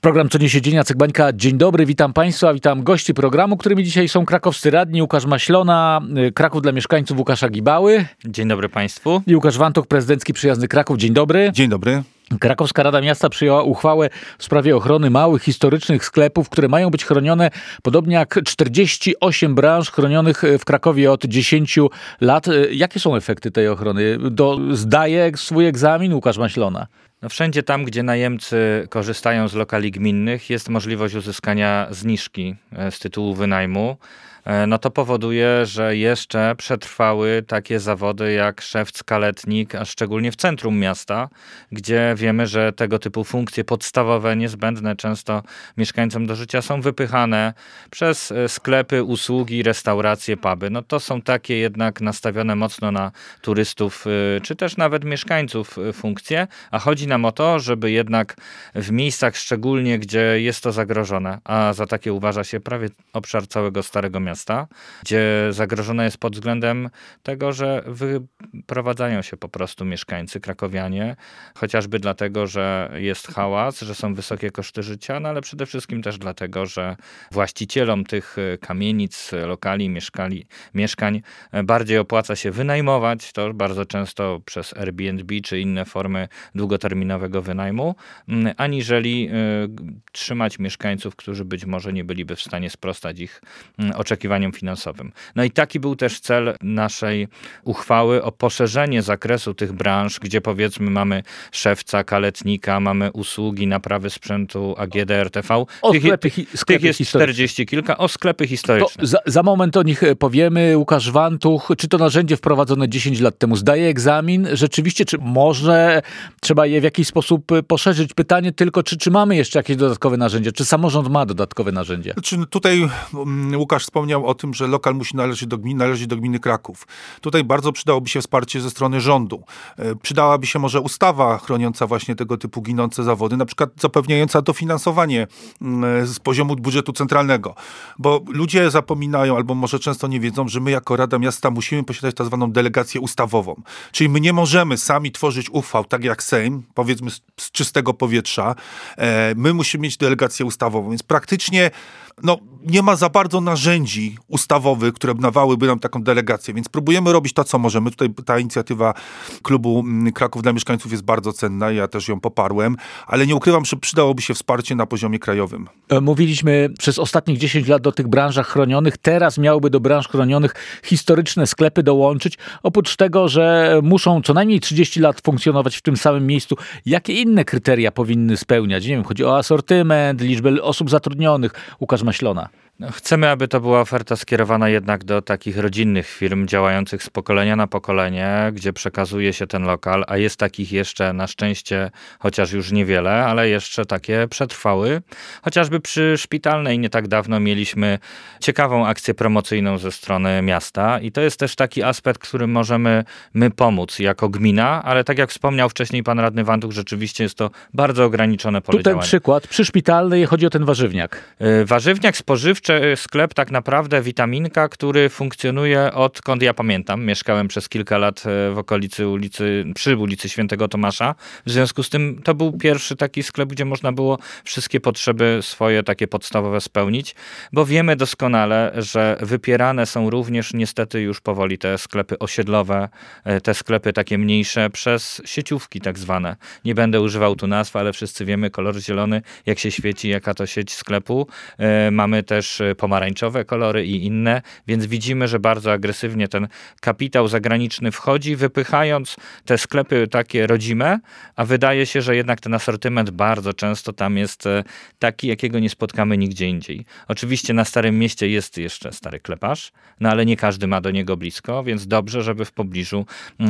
Program Co niesie dzień, Jacek Bańka. Dzień dobry, witam Państwa, witam gości programu, którymi dzisiaj są krakowscy radni Łukasz Maślona, Kraków dla mieszkańców Łukasza Gibały. Dzień dobry Państwu. I Łukasz Wantoch, prezydencki Przyjazny Kraków. Dzień dobry. Dzień dobry. Krakowska Rada Miasta przyjęła uchwałę w sprawie ochrony małych, historycznych sklepów, które mają być chronione, podobnie jak 48 branż chronionych w Krakowie od 10 lat. Jakie są efekty tej ochrony? Zdaje swój egzamin Łukasz Maślona. No wszędzie tam, gdzie najemcy korzystają z lokali gminnych, jest możliwość uzyskania zniżki z tytułu wynajmu. No to powoduje, że jeszcze przetrwały takie zawody jak szewc, kaletnik, a szczególnie w centrum miasta, gdzie wiemy, że tego typu funkcje podstawowe, niezbędne często mieszkańcom do życia są wypychane przez sklepy, usługi, restauracje, puby. No to są takie jednak nastawione mocno na turystów, czy też nawet mieszkańców funkcje, a chodzi nam o to, żeby jednak w miejscach szczególnie, gdzie jest to zagrożone, a za takie uważa się prawie obszar całego Starego Miasta, gdzie zagrożone jest pod względem tego, że wyprowadzają się po prostu mieszkańcy, krakowianie, chociażby dlatego, że jest hałas, że są wysokie koszty życia, no ale przede wszystkim też dlatego, że właścicielom tych kamienic, lokali, mieszkań bardziej opłaca się wynajmować, to bardzo często przez Airbnb czy inne formy długoterminowego wynajmu, aniżeli trzymać mieszkańców, którzy być może nie byliby w stanie sprostać ich oczekiwaniom finansowym. No i taki był też cel naszej uchwały o poszerzenie zakresu tych branż, gdzie powiedzmy mamy szewca, kaletnika, mamy usługi, naprawy sprzętu AGD, RTV. Tych jest 40 kilka, o sklepy historyczne. Za moment o nich powiemy. Łukasz Wantuch, czy to narzędzie wprowadzone 10 lat temu zdaje egzamin? Rzeczywiście, czy może trzeba je w jakiś sposób poszerzyć? Pytanie tylko, czy mamy jeszcze jakieś dodatkowe narzędzia? Czy samorząd ma dodatkowe narzędzia? Tutaj Łukasz wspomniał o tym, że lokal musi należeć do gminy Kraków. Tutaj bardzo przydałoby się wsparcie ze strony rządu. Przydałaby się może ustawa chroniąca właśnie tego typu ginące zawody, na przykład zapewniająca dofinansowanie z poziomu budżetu centralnego. Bo ludzie zapominają, albo może często nie wiedzą, że my jako Rada Miasta musimy posiadać tak zwaną delegację ustawową. Czyli my nie możemy sami tworzyć uchwał, tak jak Sejm, powiedzmy z czystego powietrza. My musimy mieć delegację ustawową, więc praktycznie nie ma za bardzo narzędzi ustawowych, które dawałyby nam taką delegację, więc próbujemy robić to, co możemy. Tutaj ta inicjatywa klubu Kraków dla mieszkańców jest bardzo cenna, ja też ją poparłem, ale nie ukrywam, że przydałoby się wsparcie na poziomie krajowym. Mówiliśmy przez ostatnich 10 lat o tych branżach chronionych, teraz miałyby do branż chronionych historyczne sklepy dołączyć. Oprócz tego, że muszą co najmniej 30 lat funkcjonować w tym samym miejscu, jakie inne kryteria powinny spełniać? Nie wiem, chodzi o asortyment, liczbę osób zatrudnionych. Łukasz Maślona. Chcemy, aby to była oferta skierowana jednak do takich rodzinnych firm działających z pokolenia na pokolenie, gdzie przekazuje się ten lokal, a jest takich jeszcze na szczęście, chociaż już niewiele, ale jeszcze takie przetrwały. Chociażby przy Szpitalnej nie tak dawno mieliśmy ciekawą akcję promocyjną ze strony miasta i to jest też taki aspekt, którym możemy my pomóc jako gmina, ale tak jak wspomniał wcześniej pan radny Wantuch, rzeczywiście jest to bardzo ograniczone pole działania. Tu ten przykład, przy Szpitalnej chodzi o ten warzywniak. Warzywniak spożywczy, sklep tak naprawdę Witaminka, który funkcjonuje odkąd ja pamiętam. Mieszkałem przez kilka lat w okolicy przy ulicy Świętego Tomasza. W związku z tym to był pierwszy taki sklep, gdzie można było wszystkie potrzeby swoje takie podstawowe spełnić, bo wiemy doskonale, że wypierane są również niestety już powoli te sklepy osiedlowe, te sklepy takie mniejsze przez sieciówki tak zwane. Nie będę używał tu nazw, ale wszyscy wiemy, kolor zielony, jak się świeci, jaka to sieć sklepu. Mamy też pomarańczowe kolory i inne, więc widzimy, że bardzo agresywnie ten kapitał zagraniczny wchodzi, wypychając te sklepy takie rodzime, a wydaje się, że jednak ten asortyment bardzo często tam jest taki, jakiego nie spotkamy nigdzie indziej. Oczywiście na Starym Mieście jest jeszcze Stary Kleparz, no ale nie każdy ma do niego blisko, więc dobrze, żeby w pobliżu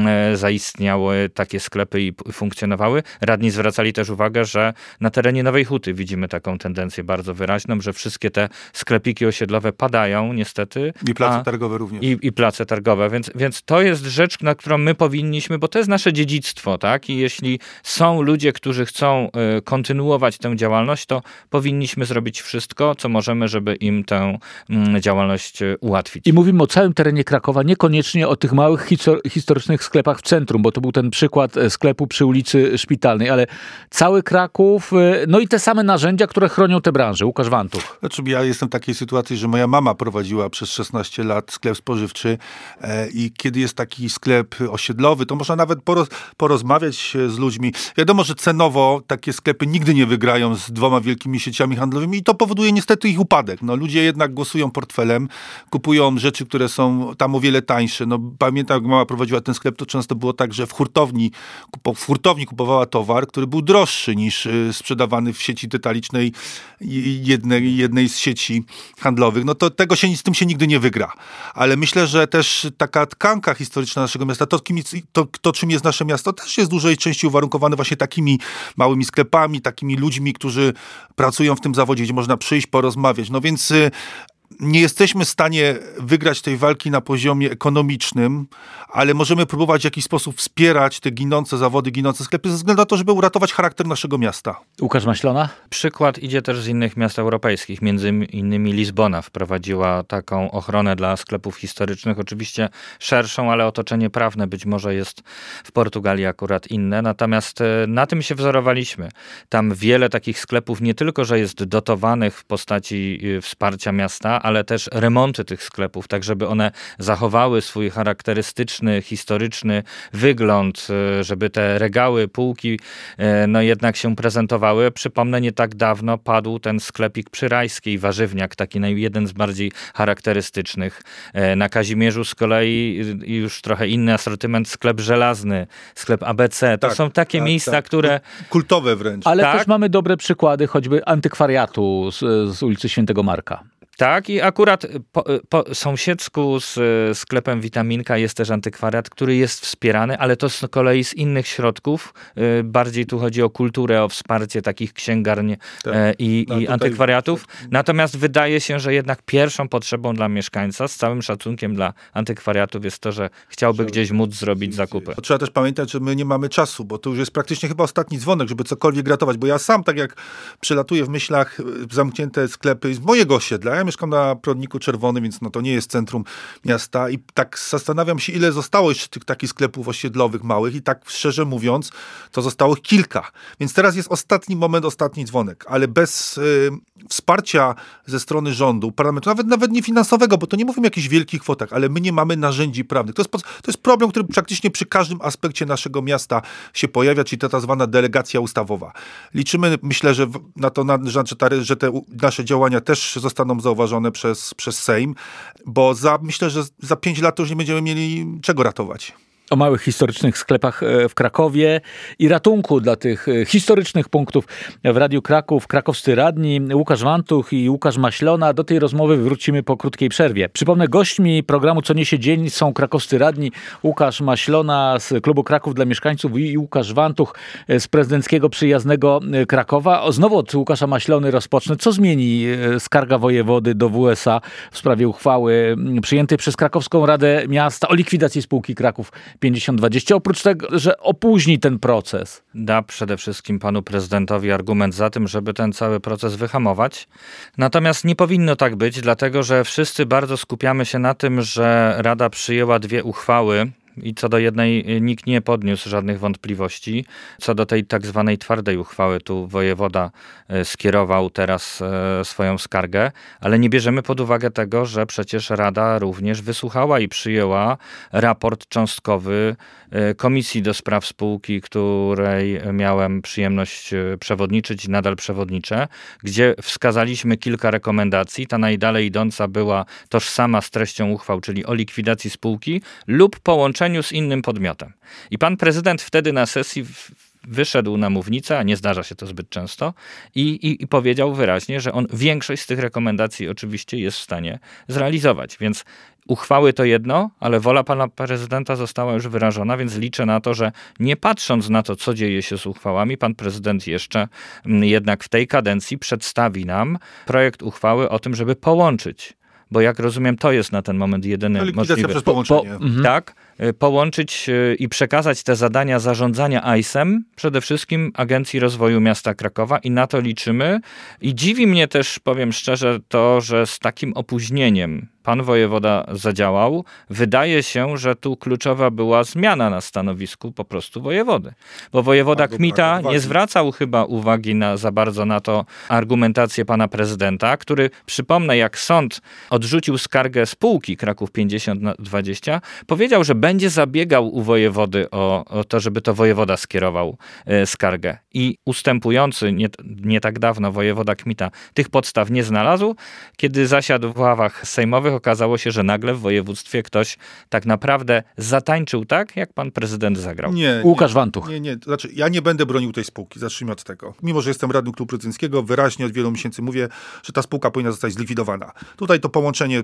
zaistniały takie sklepy i funkcjonowały. Radni zwracali też uwagę, że na terenie Nowej Huty widzimy taką tendencję bardzo wyraźną, że wszystkie te sklepy sklepiki osiedlowe padają niestety. I place targowe również. I place targowe, więc to jest rzecz, na którą my powinniśmy, bo to jest nasze dziedzictwo, tak? I jeśli są ludzie, którzy chcą kontynuować tę działalność, to powinniśmy zrobić wszystko, co możemy, żeby im tę działalność ułatwić. I mówimy o całym terenie Krakowa, niekoniecznie o tych małych historycznych sklepach w centrum, bo to był ten przykład sklepu przy ulicy Szpitalnej, ale cały Kraków, no i te same narzędzia, które chronią te branże. Łukasz Wantuch. Znaczy, ja jestem w takiej sytuacji, że moja mama prowadziła przez 16 lat sklep spożywczy i kiedy jest taki sklep osiedlowy, to można nawet porozmawiać z ludźmi. Wiadomo, że cenowo takie sklepy nigdy nie wygrają z 2 wielkimi sieciami handlowymi i to powoduje niestety ich upadek. No, ludzie jednak głosują portfelem, kupują rzeczy, które są tam o wiele tańsze. No, pamiętam, jak mama prowadziła ten sklep, to często było tak, że w hurtowni kupowała towar, który był droższy niż sprzedawany w sieci detalicznej jednej z sieci handlowych. No to z tym się nigdy nie wygra. Ale myślę, że też taka tkanka historyczna naszego miasta, to czym jest nasze miasto, też jest w dużej części uwarunkowane właśnie takimi małymi sklepami, takimi ludźmi, którzy pracują w tym zawodzie, gdzie można przyjść, porozmawiać. No więc nie jesteśmy w stanie wygrać tej walki na poziomie ekonomicznym, ale możemy próbować w jakiś sposób wspierać te ginące zawody, ginące sklepy ze względu na to, żeby uratować charakter naszego miasta. Łukasz Maślona? Przykład idzie też z innych miast europejskich. Między innymi Lizbona wprowadziła taką ochronę dla sklepów historycznych. Oczywiście szerszą, ale otoczenie prawne być może jest w Portugalii akurat inne. Natomiast na tym się wzorowaliśmy. Tam wiele takich sklepów nie tylko, że jest dotowanych w postaci wsparcia miasta, ale też remonty tych sklepów, tak żeby one zachowały swój charakterystyczny, historyczny wygląd, żeby te regały, półki no jednak się prezentowały. Przypomnę, nie tak dawno padł ten sklepik przy Rajskiej, warzywniak, taki jeden z bardziej charakterystycznych. Na Kazimierzu z kolei już trochę inny asortyment, sklep żelazny, sklep ABC. To są takie miejsca, które... Kultowe wręcz. Ale też mamy dobre przykłady, choćby antykwariatu z ulicy Świętego Marka. Tak, i akurat po sąsiedzku z sklepem Witaminka jest też antykwariat, który jest wspierany, ale to z kolei z innych środków. Bardziej tu chodzi o kulturę, o wsparcie takich księgarni i antykwariatów. Natomiast wydaje się, że jednak pierwszą potrzebą dla mieszkańca, z całym szacunkiem dla antykwariatów, jest to, że chciałby gdzieś móc zrobić zakupy. Trzeba też pamiętać, że my nie mamy czasu, bo to już jest praktycznie chyba ostatni dzwonek, żeby cokolwiek ratować, bo ja sam, tak jak przelatuję w myślach zamknięte sklepy z mojego osiedla, ja mieszkam na Prodniku Czerwonym, więc no to nie jest centrum miasta i tak zastanawiam się, ile zostało jeszcze tych takich sklepów osiedlowych małych i tak szczerze mówiąc, to zostało kilka. Więc teraz jest ostatni moment, ostatni dzwonek, ale bez wsparcia ze strony rządu, parlamentu, nawet nie finansowego, bo to nie mówimy o jakichś wielkich kwotach, ale my nie mamy narzędzi prawnych. To jest problem, który praktycznie przy każdym aspekcie naszego miasta się pojawia, czyli ta tak zwana delegacja ustawowa. Liczymy, myślę, że na to, że te nasze działania też zostaną zauważone przez Sejm, bo myślę, że za 5 lat to już nie będziemy mieli czego ratować. O małych historycznych sklepach w Krakowie i ratunku dla tych historycznych punktów w Radiu Kraków. Krakowscy radni Łukasz Wantuch i Łukasz Maślona. Do tej rozmowy wrócimy po krótkiej przerwie. Przypomnę, gośćmi programu Co niesie dzień są krakowscy radni Łukasz Maślona z Klubu Kraków dla Mieszkańców i Łukasz Wantuch z prezydenckiego przyjaznego Krakowa. Znowu od Łukasza Maślony rozpocznę. Co zmieni skarga wojewody do WSA w sprawie uchwały przyjętej przez Krakowską Radę Miasta o likwidacji spółki Kraków 5020, oprócz tego, że opóźni ten proces? Da przede wszystkim panu prezydentowi argument za tym, żeby ten cały proces wyhamować. Natomiast nie powinno tak być, dlatego że wszyscy bardzo skupiamy się na tym, że Rada przyjęła 2 uchwały i co do jednej nikt nie podniósł żadnych wątpliwości. Co do tej tak zwanej twardej uchwały, tu wojewoda skierował teraz swoją skargę, ale nie bierzemy pod uwagę tego, że przecież Rada również wysłuchała i przyjęła raport cząstkowy Komisji do Spraw Spółki, której miałem przyjemność przewodniczyć i nadal przewodniczę, gdzie wskazaliśmy kilka rekomendacji. Ta najdalej idąca była tożsama z treścią uchwał, czyli o likwidacji spółki lub połączeniu z innym podmiotem. I pan prezydent wtedy na sesji wyszedł na mównicę, a nie zdarza się to zbyt często, i powiedział wyraźnie, że on większość z tych rekomendacji oczywiście jest w stanie zrealizować. Więc Uchwały to jedno, ale wola pana prezydenta została już wyrażona, więc liczę na to, że nie patrząc na to, co dzieje się z uchwałami, pan prezydent jeszcze jednak w tej kadencji przedstawi nam projekt uchwały o tym, żeby połączyć. Bo jak rozumiem, to jest na ten moment jedyny możliwy. Przez połączenie. Tak, połączyć i przekazać te zadania zarządzania AIS-em przede wszystkim Agencji Rozwoju Miasta Krakowa i na to liczymy. I dziwi mnie też, powiem szczerze, to, że z takim opóźnieniem pan wojewoda zadziałał. Wydaje się, że tu kluczowa była zmiana na stanowisku po prostu wojewody. Bo wojewoda Kmita nie zwracał chyba uwagi za bardzo na to argumentację pana prezydenta, który, przypomnę, jak sąd odrzucił skargę spółki Kraków 50/20, powiedział, że będzie zabiegał u wojewody o to, żeby to wojewoda skierował skargę. I ustępujący nie tak dawno wojewoda Kmita tych podstaw nie znalazł. Kiedy zasiadł w ławach sejmowych, okazało się, że nagle w województwie ktoś tak naprawdę zatańczył tak, jak pan prezydent zagrał. Łukasz Wantuch. Nie. Znaczy, ja nie będę bronił tej spółki. Zacznijmy od tego. Mimo, że jestem radnym Klubu Prezydenckiego, wyraźnie od wielu miesięcy mówię, że ta spółka powinna zostać zlikwidowana. Tutaj to połączenie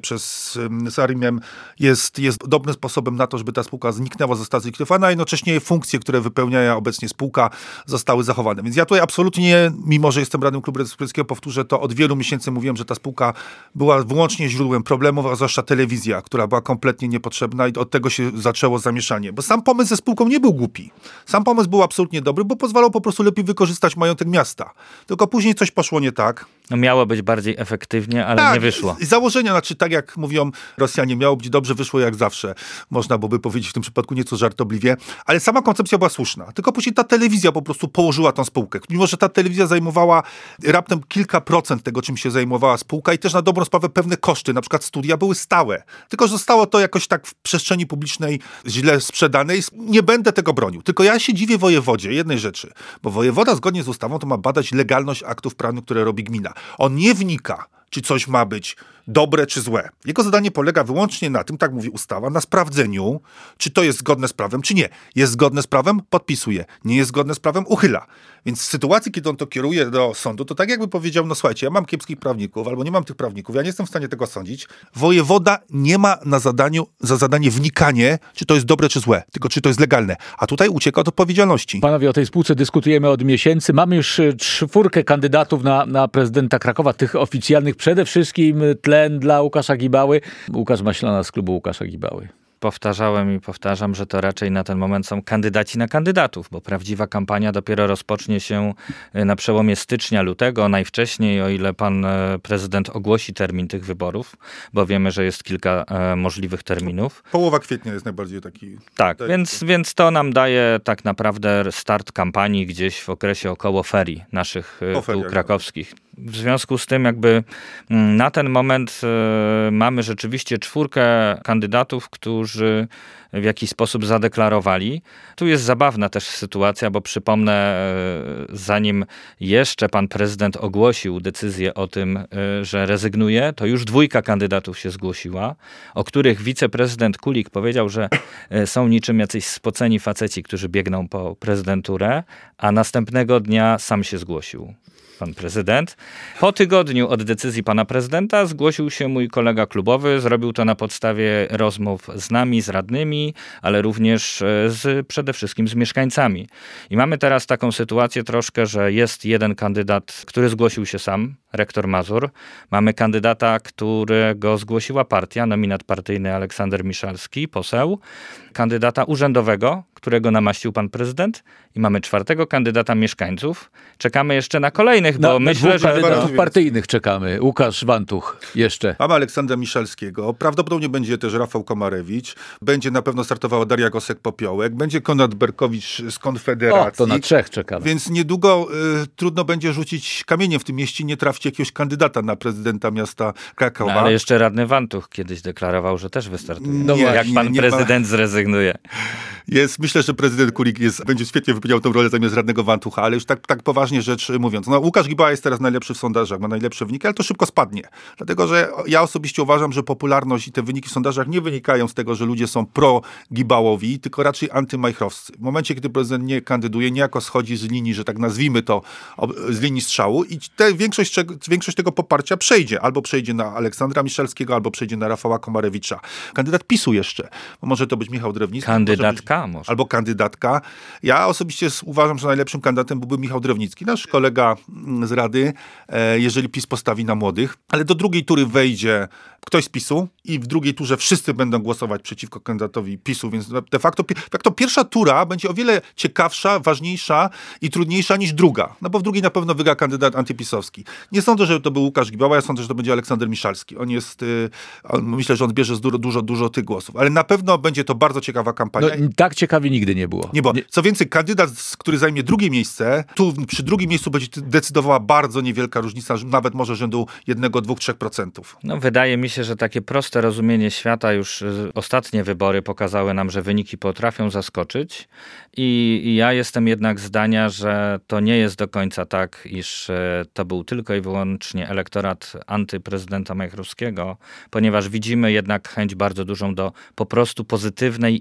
z ARiM-em jest dobrym sposobem na to, żeby ta spółka zniknęła, została zlikwidowana, a jednocześnie funkcje, które wypełnia obecnie spółka, zostały zachowane. Więc ja tutaj absolutnie, mimo że jestem radnym Klubu Prezydenckiego, powtórzę to, od wielu miesięcy mówiłem, że ta spółka była wyłącznie źródłem problemów, a zwłaszcza telewizja, która była kompletnie niepotrzebna i od tego się zaczęło zamieszanie. Bo sam pomysł ze spółką nie był głupi. Sam pomysł był absolutnie dobry, bo pozwalał po prostu lepiej wykorzystać majątek miasta. Tylko później coś poszło nie tak. No miało być bardziej efektywnie, ale nie wyszło. Założenia, znaczy tak jak mówią Rosjanie, miało być dobrze, wyszło jak zawsze. Można byłoby powiedzieć w tym przypadku nieco żartobliwie, ale sama koncepcja była słuszna. Tylko później ta telewizja po prostu położyła tą spółkę. Mimo że ta telewizja zajmowała raptem kilka procent tego, czym się zajmowała spółka i też na dobrą sprawę pewne koszty, na przykład studia były stałe. Tylko zostało to jakoś tak w przestrzeni publicznej źle sprzedane i nie będę tego bronił. Tylko ja się dziwię wojewodzie jednej rzeczy, bo wojewoda zgodnie z ustawą to ma badać legalność aktów prawnych, które robi gmina. On nie wnika, czy coś ma być dobre czy złe. Jego zadanie polega wyłącznie na tym, tak mówi ustawa, na sprawdzeniu, czy to jest zgodne z prawem, czy nie. Jest zgodne z prawem? Podpisuje. Nie jest zgodne z prawem? Uchyla. Więc w sytuacji, kiedy on to kieruje do sądu, to tak jakby powiedział, no słuchajcie, ja mam kiepskich prawników, albo nie mam tych prawników, ja nie jestem w stanie tego sądzić. Wojewoda nie ma za zadanie wnikanie, czy to jest dobre, czy złe, tylko czy to jest legalne. A tutaj ucieka od odpowiedzialności. Panowie, o tej spółce dyskutujemy od miesięcy. Mamy już 4 kandydatów na prezydenta Krakowa, tych oficjalnych. Przede wszystkim tlen dla Łukasza Gibały. Łukasz Maślana z klubu Łukasza Gibały. Powtarzałem i powtarzam, że to raczej na ten moment są kandydaci na kandydatów, bo prawdziwa kampania dopiero rozpocznie się na przełomie stycznia, lutego, najwcześniej, o ile pan prezydent ogłosi termin tych wyborów, bo wiemy, że jest kilka możliwych terminów. Połowa kwietnia jest najbardziej taki... Tak, więc to nam daje tak naprawdę start kampanii gdzieś w okresie około ferii naszych krakowskich. W związku z tym jakby na ten moment mamy rzeczywiście 4 kandydatów, którzy w jakiś sposób zadeklarowali. Tu jest zabawna też sytuacja, bo przypomnę, zanim jeszcze pan prezydent ogłosił decyzję o tym, że rezygnuje, to już 2 kandydatów się zgłosiła, o których wiceprezydent Kulik powiedział, że są niczym jacyś spoceni faceci, którzy biegną po prezydenturę, a następnego dnia sam się zgłosił pan prezydent. Po tygodniu od decyzji pana prezydenta zgłosił się mój kolega klubowy. Zrobił to na podstawie rozmów z nami, z radnymi, ale również przede wszystkim z mieszkańcami. I mamy teraz taką sytuację troszkę, że jest jeden kandydat, który zgłosił się sam, rektor Mazur. Mamy kandydata, którego zgłosiła partia, nominat partyjny Aleksander Miszalski, poseł. Kandydata urzędowego, którego namaścił pan prezydent. I mamy 4. kandydata mieszkańców. Czekamy jeszcze na kolejnych, bo myślę, że... kandydatów partyjnych czekamy. Łukasz Wantuch jeszcze. Mamy Aleksandra Miszalskiego. Prawdopodobnie będzie też Rafał Komarewicz. Będzie na pewno startowała Daria Gosek-Popiołek. Będzie Konrad Berkowicz z Konfederacji. O, to na 3 czekamy. Więc niedługo trudno będzie rzucić kamieniem w tym mieście, nie trafić jakiegoś kandydata na prezydenta miasta Krakowa. No, ale jeszcze radny Wantuch kiedyś deklarował, że też wystartuje. No jak pan prezydent zrezygnuje. Myślę, że prezydent Kulik będzie świetnie wypełniał tę rolę zamiast radnego Wantucha, ale już tak poważnie rzecz mówiąc. No, Łukasz Gibała jest teraz najlepszy w sondażach, ma najlepsze wyniki, ale to szybko spadnie. Dlatego, że ja osobiście uważam, że popularność i te wyniki w sondażach nie wynikają z tego, że ludzie są pro-Gibałowi, tylko raczej antymajchrowscy. W momencie, kiedy prezydent nie kandyduje, niejako schodzi z linii, że tak nazwijmy to, z linii strzału i większość większość tego poparcia przejdzie. Albo przejdzie na Aleksandra Miszalskiego, albo przejdzie na Rafała Komarewicza. Kandydat PiS-u jeszcze. Bo może to być Michał Drewnicki. Kandydatka może. Albo kandydatka. Ja osobiście uważam, że najlepszym kandydatem byłby Michał Drewnicki, nasz kolega z Rady, jeżeli PiS postawi na młodych. Ale do drugiej tury wejdzie ktoś z PiS-u i w drugiej turze wszyscy będą głosować przeciwko kandydatowi PiS-u, więc de facto pierwsza tura będzie o wiele ciekawsza, ważniejsza i trudniejsza niż druga. No bo w drugiej na pewno wygra kandydat antypisowski. Nie sądzę, że to był Łukasz Gibała, ja sądzę, że to będzie Aleksander Miszalski. Myślę, że on bierze dużo tych głosów, ale na pewno będzie to bardzo ciekawa kampania. No, tak ciekawie nigdy nie było. Co więcej, kandydat, który zajmie drugie miejsce, tu przy drugim miejscu będzie decydowała bardzo niewielka różnica, nawet może rzędu 1, 2, 3%. No, wydaje mi się, że takie proste rozumienie świata, już ostatnie wybory pokazały nam, że wyniki potrafią zaskoczyć i ja jestem jednak zdania, że to nie jest do końca tak, iż to był tylko i wyłącznie elektorat antyprezydenta Majchrowskiego, ponieważ widzimy jednak chęć bardzo dużą do po prostu pozytywnej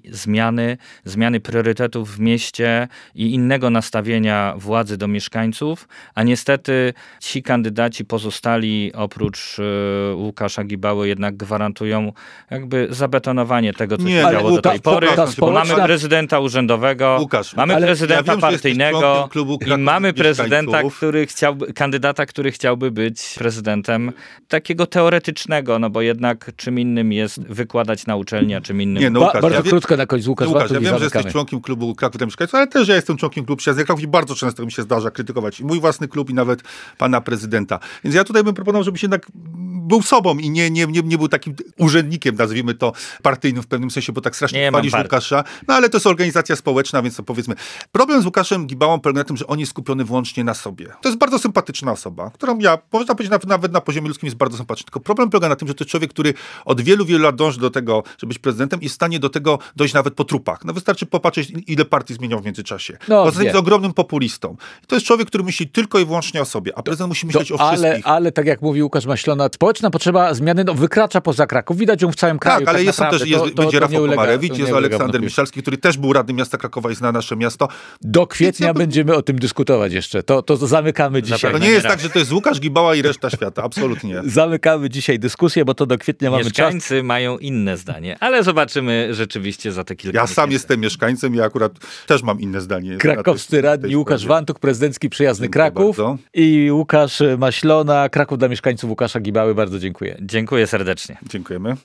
zmiany priorytetów w mieście i innego nastawienia władzy do mieszkańców, a niestety ci kandydaci pozostali oprócz Łukasza Gibały jednak gwarantują jakby zabetonowanie tego, co się działo do tej pory. Bo mamy prezydenta urzędowego, mamy prezydenta partyjnego i mamy prezydenta, kandydata, który chciałby być prezydentem takiego teoretycznego, no bo jednak czym innym jest wykładać na uczelni, a czym innym... Bardzo krótko na końcu, Łukasz, ja wiem, że jesteś członkiem klubu Kraków dla Mieszkańców, ale też ja jestem członkiem klubu Przyjaznych Kraków i bardzo często mi się zdarza krytykować i mój własny klub i nawet pana prezydenta. Więc ja tutaj bym proponował, żebyś jednak był sobą i nie był takim urzędnikiem, nazwijmy to, partyjnym w pewnym sensie, bo tak strasznie chwalisz Łukasza. No ale to jest organizacja społeczna, więc to powiedzmy. Problem z Łukaszem Gibałą polega na tym, że on jest skupiony wyłącznie na sobie. To jest bardzo sympatyczna osoba, którą można powiedzieć, nawet na poziomie ludzkim jest bardzo sympatyczny. Tylko problem polega na tym, że to jest człowiek, który od wielu lat dąży do tego, żeby być prezydentem i jest w stanie do tego dojść nawet po trupach. No wystarczy popatrzeć, ile partii zmieniał w międzyczasie. Poza tym jest ogromnym populistą. I to jest człowiek, który myśli tylko i wyłącznie o sobie, a prezydent musi myśleć o wszystkich. Ale tak jak mówi Łukasz Maślona, społeczna potrzeba zmiany wykracza poza Kraków. Widać ją w całym kraju. Tak, ale będzie Rafał Komarewicz, jest Aleksander Miszalski, który też był radnym miasta Krakowa i zna nasze miasto. Do kwietnia będziemy o tym dyskutować jeszcze. To zamykamy dzisiaj. To nie jest tak, że to jest Łukasz Gibała i reszta świata. Absolutnie. Zamykamy dzisiaj dyskusję, bo to do kwietnia mamy czas. Mieszkańcy mają inne zdanie, ale zobaczymy rzeczywiście za te kilka miesięcy. Sam jestem mieszkańcem i akurat też mam inne zdanie. Krakowscy radni Łukasz Wantuk, prezydencki Przyjazny Kraków i Łukasz Maślona, Kraków dla mieszkańców Łukasza Gibały. Bardzo dziękuję. Dziękuję serdecznie. Dziękujemy.